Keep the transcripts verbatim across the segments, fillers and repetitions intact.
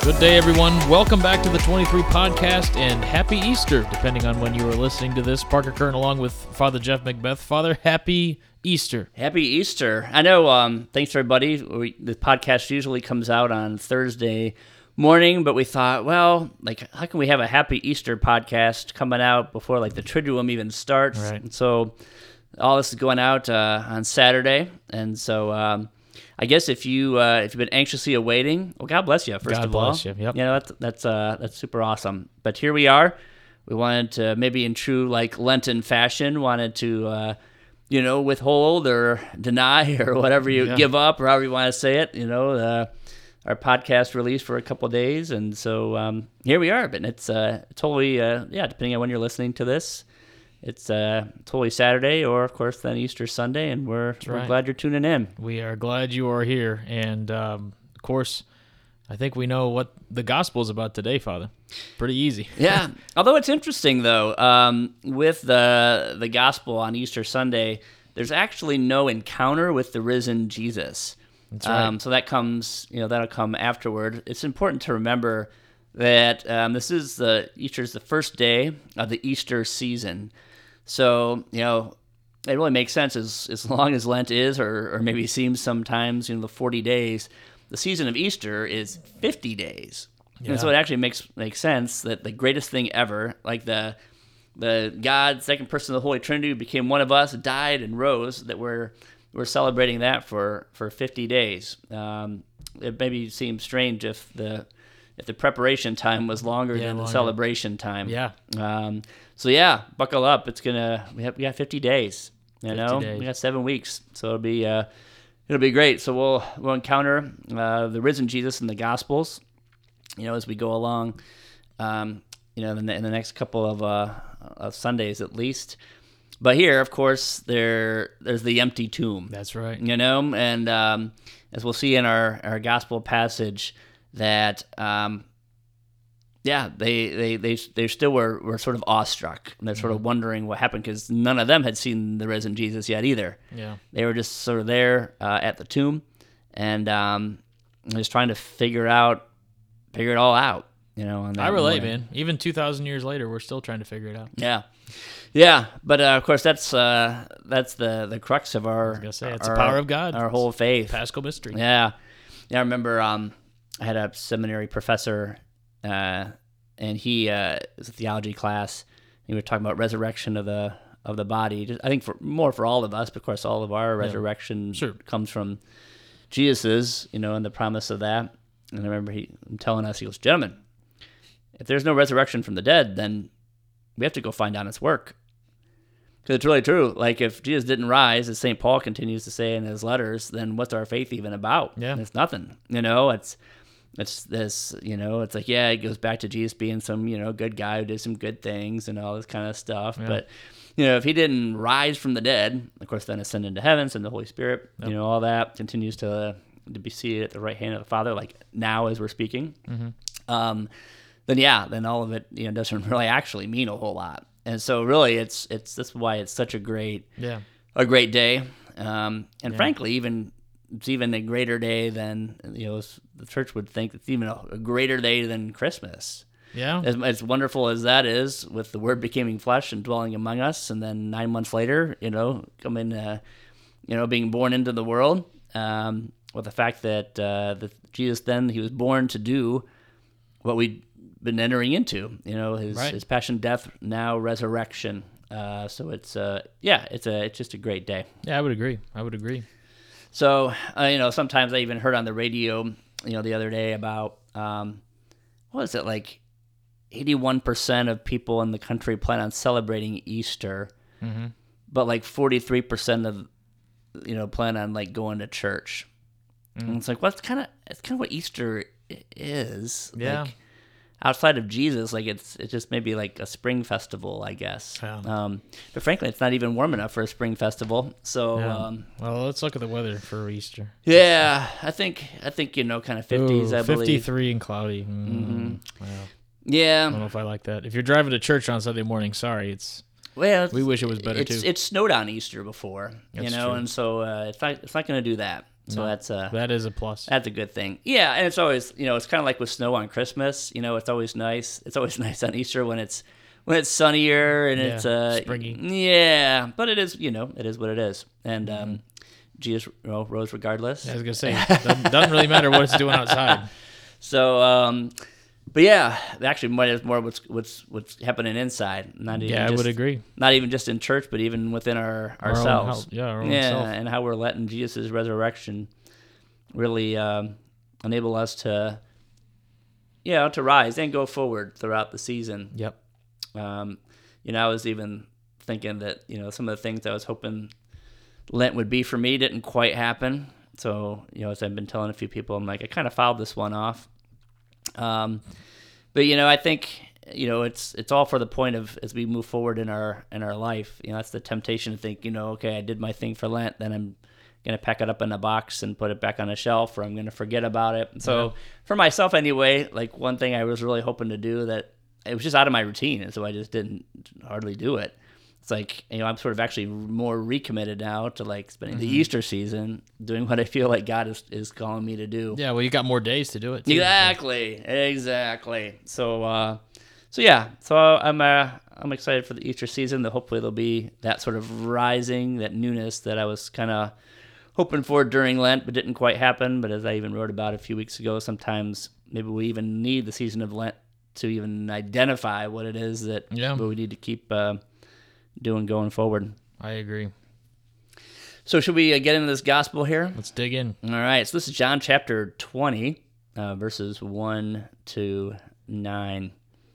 Good day, everyone. Welcome back to the twenty-three podcast, and happy Easter, depending on when you are listening to this. Parker Kern along with Father Jeff Macbeth. Father, happy Easter. Happy Easter. I know, um, thanks everybody. We, the podcast usually comes out on Thursday morning, but we thought, well, like, how can we have a happy Easter podcast coming out before, like, the Triduum even starts? Right. And so all this is going out uh, on Saturday, and so um, I guess if you uh, if you've been anxiously awaiting, well, God bless you. First God of all, bless you. Yep. You know, that's that's uh, that's super awesome. But here we are. We wanted to, maybe in true like Lenten fashion, wanted to uh, you know withhold or deny or whatever you Yeah. give up or however you want to say it. You know, uh, our podcast released for a couple of days, and so um, here we are. But it's uh, totally uh, yeah, depending on when you're listening to this. It's uh, totally Saturday, or of course then Easter Sunday, and we're we're right. glad you're tuning in. We are glad you are here, and um, of course, I think we know what the gospel is about today, Father. Pretty easy. Yeah. Although it's interesting though, um, with the the gospel on Easter Sunday, there's actually no encounter with the risen Jesus. That's right. Um, so that comes, you know, that'll come afterward. It's important to remember that um, this is the Easter is the first day of the Easter season. So, you know, it really makes sense as as long as Lent is, or or maybe seems sometimes, you know, the forty days. The season of Easter is fifty days. Yeah. And so it actually makes makes sense that the greatest thing ever, like the the God, second person of the Holy Trinity, who became one of us, died and rose, that we're we're celebrating that for, for fifty days. Um, it maybe seems strange if the if the preparation time was longer Yeah, than longer. the celebration time. Yeah. Um, so yeah, buckle up. It's gonna we have we got fifty days. You fifty know, days. we got seven weeks, so it'll be uh, it'll be great. So we'll we'll encounter uh, the risen Jesus in the Gospels. You know, as we go along, um, you know, in the, in the next couple of, uh, of Sundays at least. But here, of course, there there's the empty tomb. That's right. You know, and um, as we'll see in our, our gospel passage, that um, yeah, they they they they still were, were sort of awestruck, and they're sort of wondering what happened because none of them had seen the risen Jesus yet either. Yeah. They were just sort of there uh, at the tomb, and um, just trying to figure out. Figure it all out, you know. On that I relate, morning. man. Even two thousand years later, we're still trying to figure it out. Yeah, yeah, but uh, of course, that's uh, that's the, the crux of our. I was gonna say, it's our, the power of God. Our whole faith, Paschal mystery. Yeah, yeah. I remember um, I had a seminary professor, uh, and he uh, it was a theology class. He was talking about resurrection of the of the body. Just, I think for more for all of us, but of course, all of our resurrection Sure. comes from Jesus's, you know, and the promise of that. And I remember he telling us, he goes, gentlemen, if there's no resurrection from the dead, then we have to go find out its work. Because it's really true. Like, if Jesus didn't rise, as Saint Paul continues to say in his letters, then what's our faith even about? Yeah. It's nothing. You know, it's it's this, you know, it's like, yeah, it goes back to Jesus being some, you know, good guy who did some good things and all this kind of stuff. Yeah. But, you know, if he didn't rise from the dead, of course, then ascend into heaven, send the Holy Spirit, Yep. you know, all that continues to... Uh, to be seated at the right hand of the Father, like now as we're speaking, Mm-hmm. um, then yeah, then all of it, you know, doesn't really actually mean a whole lot. And so really it's, it's, that's why it's such a great, Yeah. a great day. Um, and Yeah. frankly, even, it's even a greater day than, you know, the church would think it's even a, a greater day than Christmas. Yeah. As, as wonderful as that is, with the Word becoming flesh and dwelling among us, and then nine months later, you know, coming, uh, you know, being born into the world, um, with the fact that uh, that Jesus then, he was born to do what we've been entering into, you know, his Right. his passion, death, now resurrection. Uh, so it's uh, yeah, it's a it's just a great day. Yeah, I would agree. I would agree. So uh, you know, sometimes I even heard on the radio, you know, the other day about um, what was it, like eighty-one percent of people in the country plan on celebrating Easter, Mm-hmm. but like forty-three percent of, you know, plan on like going to church. Mm. And it's like, well, it's kind of it's kind of what Easter i- is. Yeah. Like, outside of Jesus, like it's it's just maybe like a spring festival, I guess. Yeah. Um, but frankly, it's not even warm enough for a spring festival. So Yeah. um, Well, let's look at the weather for Easter. yeah, I think I think you know, kind of fifties, Ooh, I believe. fifty-three and cloudy. Mm, Mhm. Wow. I Yeah. don't know if I like that. If you're driving to church on Sunday morning, sorry, it's Well, it's- we wish it was better it's, too. It snowed on Easter before, you That's know, true. and so uh, it's not it's not going to do that. So No, that's uh that is a plus. that's a good thing. Yeah, and it's always, you know, it's kind of like with snow on Christmas. You know, it's always nice. It's always nice on Easter when it's when it's sunnier and Yeah, it's uh springy. Yeah, but it is, you know, it is what it is. And Mm-hmm. um, Jesus you know, rose regardless. I was gonna say, doesn't, doesn't really matter what it's doing outside. So, um, but yeah, actually, more is more what's what's what's happening inside. Not even Yeah, I just, would agree. Not even just in church, but even within our Our own ourselves. health. Yeah, our own yeah, self. and how we're letting Jesus' resurrection really um, enable us to, you know, to rise and go forward throughout the season. Yep. Um, you know, I was even thinking that, you know, some of the things I was hoping Lent would be for me didn't quite happen. So, you know, as I've been telling a few people, I'm like, I kind of fouled this one off. Um, but you know, I think, you know, it's it's all for the point of as we move forward in our in our life. You know, that's the temptation to think, you know, okay, I did my thing for Lent, then I'm gonna pack it up in a box and put it back on a shelf, or I'm gonna forget about it. So Yeah. for myself anyway, like one thing I was really hoping to do that it was just out of my routine, and so I just didn't hardly do it. It's like, you know, I'm sort of actually more recommitted now to like spending Mm-hmm. the Easter season doing what I feel like God is, is calling me to do. Yeah, well, you got more days to do it. Too. Exactly, exactly. So, uh, so yeah, so I'm uh, I'm excited for the Easter season. That hopefully there'll be that sort of rising, that newness that I was kind of hoping for during Lent, but didn't quite happen. But as I even wrote about a few weeks ago, sometimes maybe we even need the season of Lent to even identify what it is that Yeah. we need to keep uh, doing going forward. I agree. So should we uh, get into this gospel here? Let's dig in. All right, so this is John chapter twenty, uh, verses one to nine.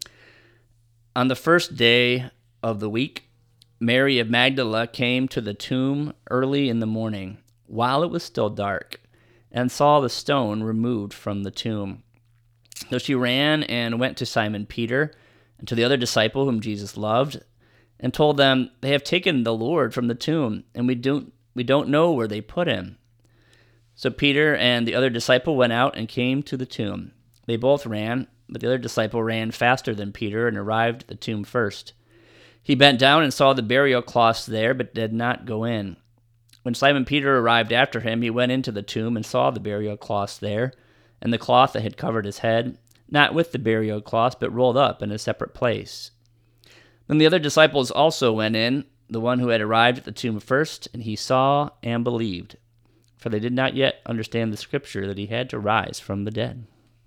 On the first day of the week, Mary of Magdala came to the tomb early in the morning, while it was still dark, and saw the stone removed from the tomb. So she ran and went to Simon Peter and to the other disciple whom Jesus loved, and told them, "They have taken the Lord from the tomb, and we don't we don't know where they put him." So Peter and the other disciple went out and came to the tomb. They both ran, but the other disciple ran faster than Peter and arrived at the tomb first. He bent down and saw the burial cloths there, but did not go in. When Simon Peter arrived after him, he went into the tomb and saw the burial cloths there, and the cloth that had covered his head, not with the burial cloths, but rolled up in a separate place. Then the other disciples also went in, the one who had arrived at the tomb first, and he saw and believed, for they did not yet understand the scripture that he had to rise from the dead.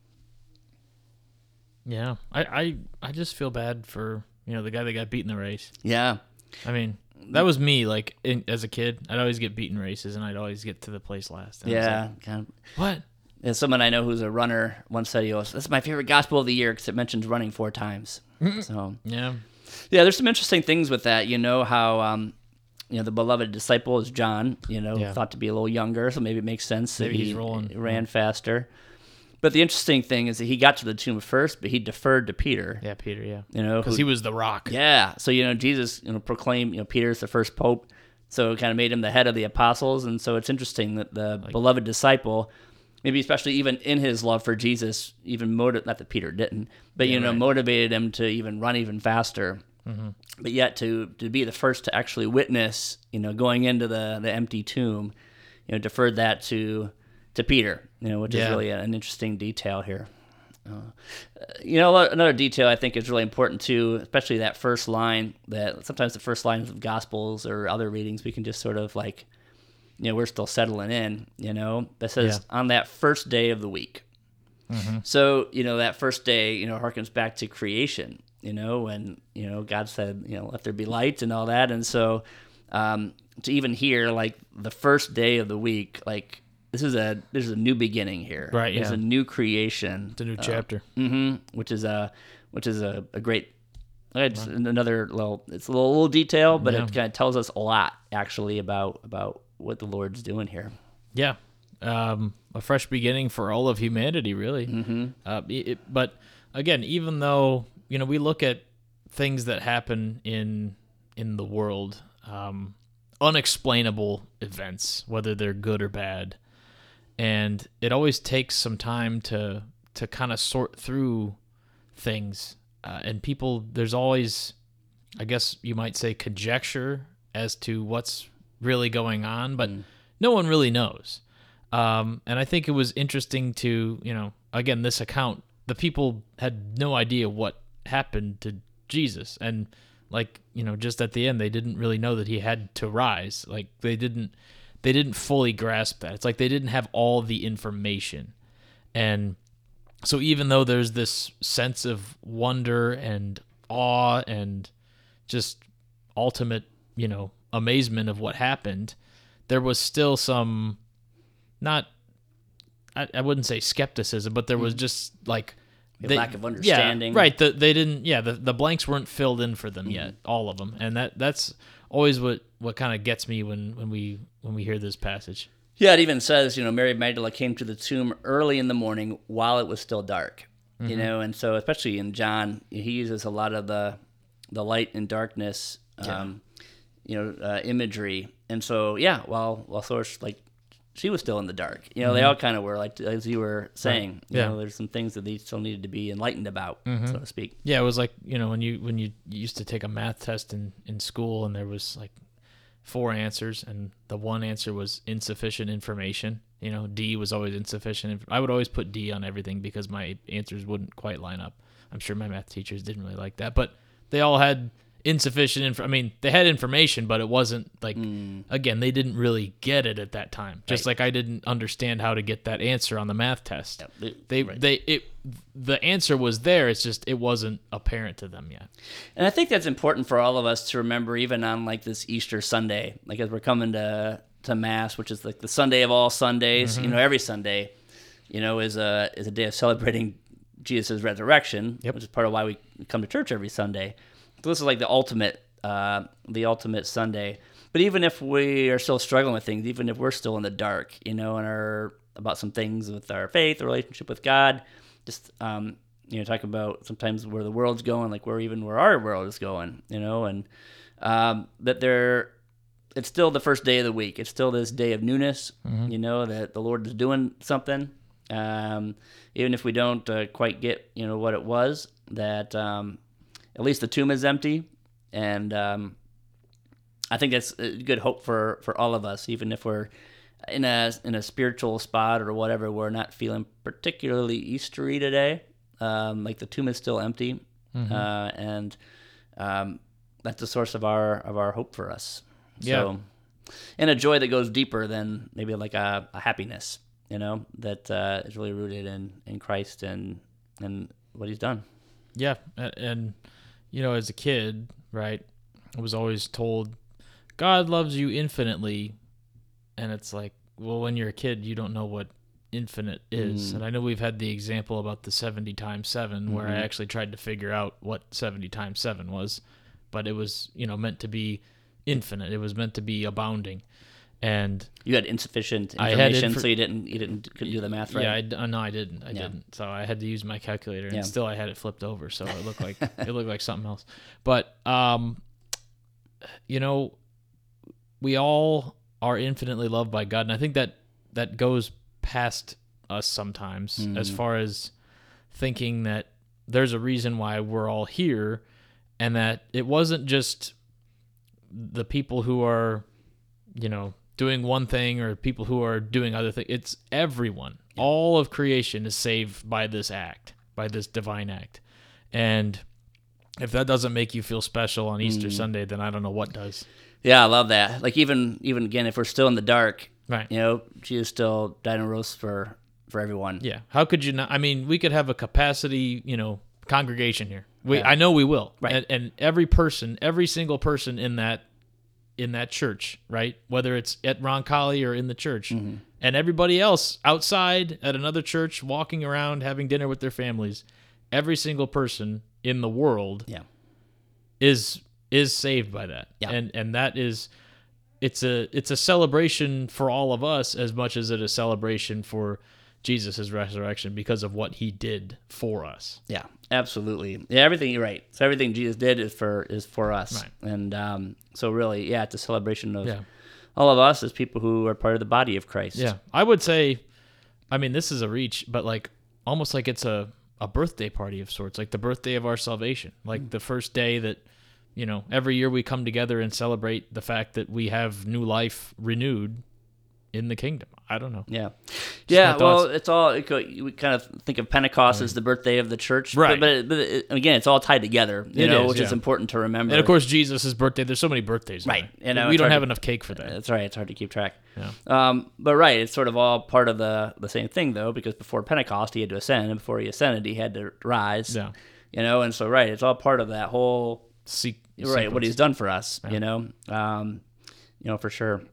Yeah, I, I, I just feel bad for, you know, the guy that got beat in the race. Yeah. I mean, that was me. Like in, as a kid, I'd always get beaten races, and I'd always get to the place last. And I was Yeah. like, Kind of. what? And someone I know who's a runner once said, he goes, "This is my favorite gospel of the year because it mentions running four times." So, Yeah. yeah, there's some interesting things with that. You know how, um, you know, the beloved disciple is John, you know, Yeah. thought to be a little younger, so maybe it makes sense that Maybe he he's rolling. ran faster. But the interesting thing is that he got to the tomb first, but he deferred to Peter. Yeah, Peter. Yeah. You know, Because who- he was the rock. Yeah. So, you know, Jesus, you know, proclaimed, you know, Peter's the first pope. So it kind of made him the head of the apostles. And so it's interesting that the beloved disciple, maybe especially even in his love for Jesus, even motive, not that Peter didn't, but, Yeah, you know, right. motivated him to even run even faster. Mm-hmm. But yet to, to be the first to actually witness, you know, going into the, the empty tomb, you know, deferred that to, to Peter, you know, which Yeah. is really an interesting detail here. Uh, you know, another detail I think is really important too, especially that first line. That sometimes the first lines of Gospels or other readings we can just sort of like, you know, we're still settling in. You know, that says Yeah. on that first day of the week. Mm-hmm. So you know that first day, you know, harkens back to creation. You know, when you know God said, you know, let there be light and all that, and so um, to even hear like the first day of the week, like. This is a this is a new beginning here. Right, There's yeah. a new creation. It's a new Uh, chapter. hmm which is a which is a, a great it's another little it's a little, little detail, but Yeah. it kind of tells us a lot actually about about what the Lord's doing here. Yeah. Um, a fresh beginning for all of humanity, really. Mm-hmm. Uh, it, it- but again, even though, you know, we look at things that happen in in the world, um, unexplainable events, whether they're good or bad, and it always takes some time to to kind of sort through things. Uh, and people, there's always, I guess you might say, conjecture as to what's really going on, but no one really knows. Um, and I think it was interesting to, you know, again, this account, the people had no idea what happened to Jesus. And like, you know, just at the end, they didn't really know that he had to rise. Like they didn't, they didn't fully grasp that. It's like they didn't have all the information. And so even though there's this sense of wonder and awe and just ultimate, you know, amazement of what happened, there was still some, not, I, I wouldn't say skepticism, but there was just like they, lack of understanding. Yeah, right. The, they didn't. Yeah, the, the blanks weren't filled in for them mm-hmm. yet, all of them, and that that's always what, what kind of gets me when, when we when we hear this passage. Yeah, it even says, you know, Mary Magdalene came to the tomb early in the morning while it was still dark. Mm-hmm. You know, and so especially in John, he uses a lot of the the light and darkness, um, yeah. you know, uh, imagery, and so yeah, while while Source like. She was still in the dark. You know, mm-hmm. they all kind of were, like, as you were saying. Right. Yeah. You know, there's some things that they still needed to be enlightened about, mm-hmm. so to speak. Yeah, it was like, you know, when you when you used to take a math test in, in school and there was, like, four answers, and the one answer was insufficient information. You know, D was always insufficient. I would always put D on everything because my answers wouldn't quite line up. I'm sure my math teachers didn't really like that. But they all had insufficient info. I mean, they had information, but it wasn't like, mm. again, they didn't really get it at that time. Just right. like I didn't understand how to get that answer on the math test. Yep. It, they, right. they, it, the answer was there. It's just, it wasn't apparent to them yet. And I think that's important for all of us to remember, even on like this Easter Sunday, like as we're coming to, to Mass, which is like the Sunday of all Sundays, mm-hmm. you know, every Sunday, you know, is a, is a day of celebrating Jesus' resurrection, yep. which is part of why we come to church every Sunday. So this is like the ultimate, uh, the ultimate Sunday. But even if we are still struggling with things, even if we're still in the dark, you know, and are about some things with our faith, our relationship with God, just um, you know, talk about sometimes where the world's going, like where even where our world is going, you know, and um, that there, it's still the first day of the week. It's still this day of newness, mm-hmm. you know, that the Lord is doing something, um, even if we don't uh, quite get, you know, what it was that. Um, At least the tomb is empty, and um, I think that's a good hope for, for all of us, even if we're in a in a spiritual spot or whatever, we're not feeling particularly Eastery today. Um, like the tomb is still empty, mm-hmm. uh, and um, that's the source of our of our hope for us. Yeah. So, and a joy that goes deeper than maybe like a, a happiness, you know, that uh, is really rooted in, in Christ and and what He's done. Yeah, and. You know, as a kid, right, I was always told, God loves you infinitely. And it's like, well, when you're a kid, you don't know what infinite is. Mm. And I know we've had the example about the seventy times seven, mm-hmm. where I actually tried to figure out what seventy times seven was. But it was, you know, meant to be infinite. It was meant to be abounding. And you had insufficient information, inf- so you didn't you didn't couldn't do the math right. Yeah, I, no, I didn't. I yeah. didn't. So I had to use my calculator, and yeah. still I had it flipped over, so it looked like it looked like something else. But um, you know, we all are infinitely loved by God, and I think that that goes past us sometimes, mm-hmm. as far as thinking that there's a reason why we're all here, and that it wasn't just the people who are, you know, doing one thing or people who are doing other things. It's everyone. Yeah. All of creation is saved by this act, by this divine act. And if that doesn't make you feel special on Easter mm. Sunday, then I don't know what does. Yeah, I love that. Like even, even again, if we're still in the dark, right? You know, Jesus still died and rose for, for everyone. Yeah. How could you not? I mean, we could have a capacity, you know, congregation here. We, yeah. I know we will. Right. And, and every person, every single person in that in that church, right? Whether it's at Roncalli or in the church, mm-hmm. and everybody else outside at another church, walking around, having dinner with their families, every single person in the world yeah. is is saved by that. Yeah. And and that is, it's a it's a celebration for all of us as much as it is a celebration for Jesus' resurrection because of what He did for us. Yeah, absolutely. Yeah, everything you're right. So everything Jesus did is for is for us. Right. And um, so really, yeah, it's a celebration of yeah. all of us as people who are part of the body of Christ. Yeah, I would say, I mean, this is a reach, but like almost like it's a, a birthday party of sorts, like the birthday of our salvation, like mm. the first day that, you know, every year we come together and celebrate the fact that we have new life renewed in the kingdom. I don't know. Yeah, Just yeah. my Well, thoughts. it's all it could- we kind of think of Pentecost as the birthday of the church, Right. But, but, it, but it, again, it's all tied together, you It know, is, which is yeah. important to remember. And of course, Jesus' birthday. There's so many birthdays. in Right. there. You know, we it's don't hard have to- enough cake for that. That's right. It's hard to keep track. Yeah. Um, but right, it's sort of all part of the the same thing though, because before Pentecost he had to ascend, and before he ascended he had to rise. Yeah. You know, and so right, it's all part of that whole Se- right what sequence. he's done for us. You know, um, you know for sure.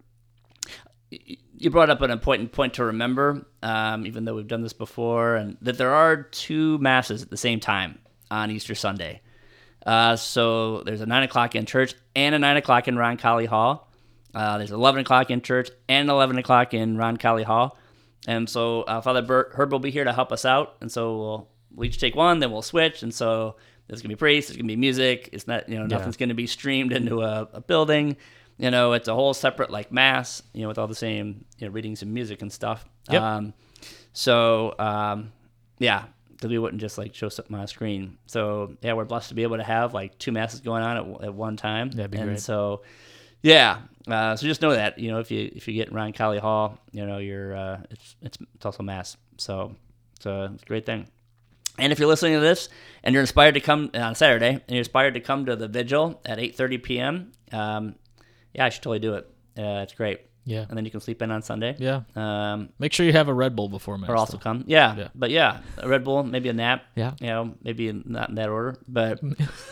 You brought up an important point to remember, um, even though we've done this before, and that there are two masses at the same time on Easter Sunday. Uh, so there's a nine o'clock in church and a nine o'clock in Roncalli Hall. Uh, there's eleven o'clock in church and eleven o'clock in Roncalli Hall. And so uh, Father Bert, Herb will be here to help us out. And so we'll, we'll each take one, then we'll switch. And so there's going to be priests, there's going to be music. It's not, you know, nothing's going to be streamed into a, a building. You know, it's a whole separate like mass, you know, with all the same, you know, readings and music and stuff. Yep. Um, so, um, yeah, because we wouldn't just like show something on a screen. So, yeah, we're blessed to be able to have like two masses going on at, at one time. That'd be and great. so, yeah, uh, so just know that, you know, if you if you get around Cali Hall, you know, you're uh, it's it's it's also mass. So, so it's a great thing. And if you're listening to this and you're inspired to come on Saturday and you're inspired to come to the vigil at eight thirty p.m., um, yeah, I should totally do it. Uh, it's great. Yeah. And then you can sleep in on Sunday. Yeah. Um, Make sure you have a Red Bull before mass. or also though. come. Yeah. Yeah. But yeah, a Red Bull, maybe a nap. Yeah. You know, maybe not in that order, but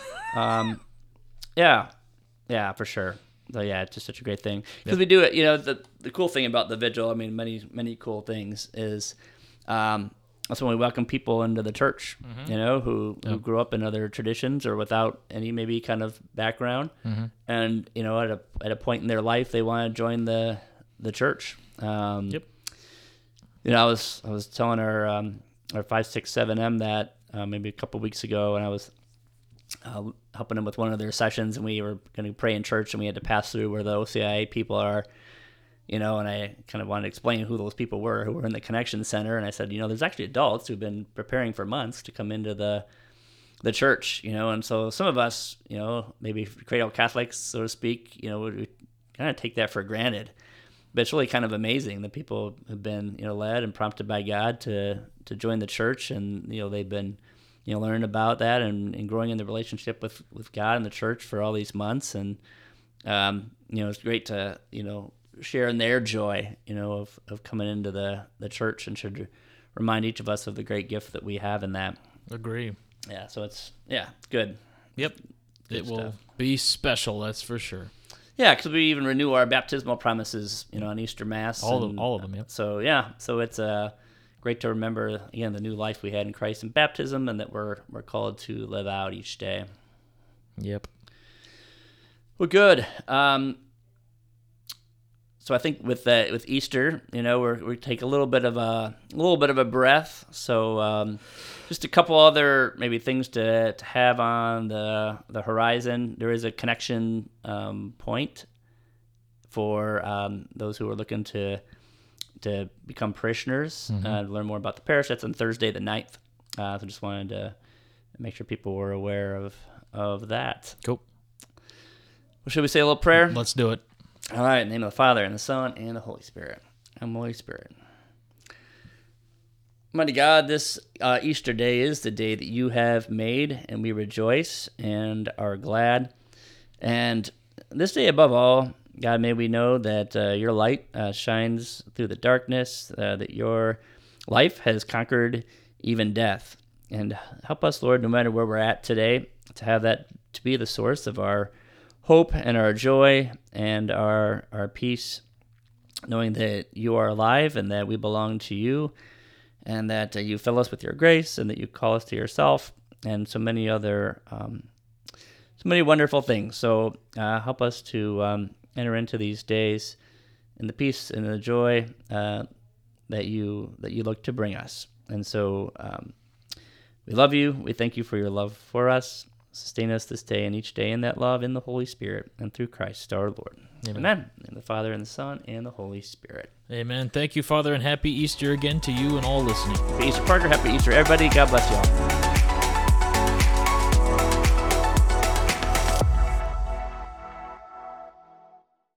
um, yeah, yeah, for sure. So yeah, it's just such a great thing because we do it. You know, the the cool thing about the vigil, I mean, many many cool things is. Um, That's when we welcome people into the church, Mm-hmm. you know, who, who grew up in other traditions or without any maybe kind of background, Mm-hmm. and you know, at a at a point in their life, they want to join the the church. Um, Yep. You know, I was I was telling our um, our five six seven M that uh, maybe a couple weeks ago, and I was uh, helping them with one of their sessions, and we were going to pray in church, and we had to pass through where the O C I A people are. You know, and I kind of wanted to explain who those people were who were in the Connection Center. And I said, you know, there's actually adults who've been preparing for months to come into the the church, you know. And so some of us, you know, maybe cradle Catholics, so to speak, you know, we kind of take that for granted. But it's really kind of amazing that people have been, you know, led and prompted by God to to join the church. And, you know, they've been, you know, learning about that and, and growing in the relationship with, with God and the church for all these months. And, um, you know, it's great to, you know, share in their joy, you know, of, of coming into the, the church, and should remind each of us of the great gift that we have in that. Agree. Yeah, so it's, yeah, it's good. Yep. Good It will stuff. be special, that's for sure. Yeah, because we even renew our baptismal promises, you know, on Easter Mass. All and, of all of them, yep. So, yeah, so it's uh, great to remember, again, the new life we had in Christ in baptism, and that we're, we're called to live out each day. Yep. Well, good. Um, So I think with uh, with Easter, you know, we're, we take a little bit of a, a little bit of a breath. So um, just a couple other maybe things to, to have on the the horizon. There is a connection um, point for um, those who are looking to to become parishioners, Mm-hmm. uh, to learn more about the parish. That's on Thursday the ninth. Uh, so just wanted to make sure people were aware of of that. Cool. Well, should we say a little prayer? Let's do it. All right, in the name of the Father, and the Son, and the Holy Spirit. And the Holy Spirit. Mighty God, this uh, Easter day is the day that you have made, and we rejoice and are glad. And this day above all, God, may we know that uh, your light uh, shines through the darkness, uh, that your life has conquered even death. And help us, Lord, no matter where we're at today, to have that to be the source of our hope and our joy and our our peace, knowing that you are alive and that we belong to you, and that uh, you fill us with your grace, and that you call us to yourself, and so many other um, so many wonderful things. So uh, help us to um, enter into these days in the peace and the joy uh, that you that you look to bring us. And so um, we love you. We thank you for your love for us. Sustain us this day and each day in that love, in the Holy Spirit, and through Christ our Lord. Amen. Amen. In the Father, and the Son, and the Holy Spirit. Amen. Thank you, Father, and happy Easter again to you and all listening. Happy Easter, Parker. Happy Easter, everybody. God bless you all.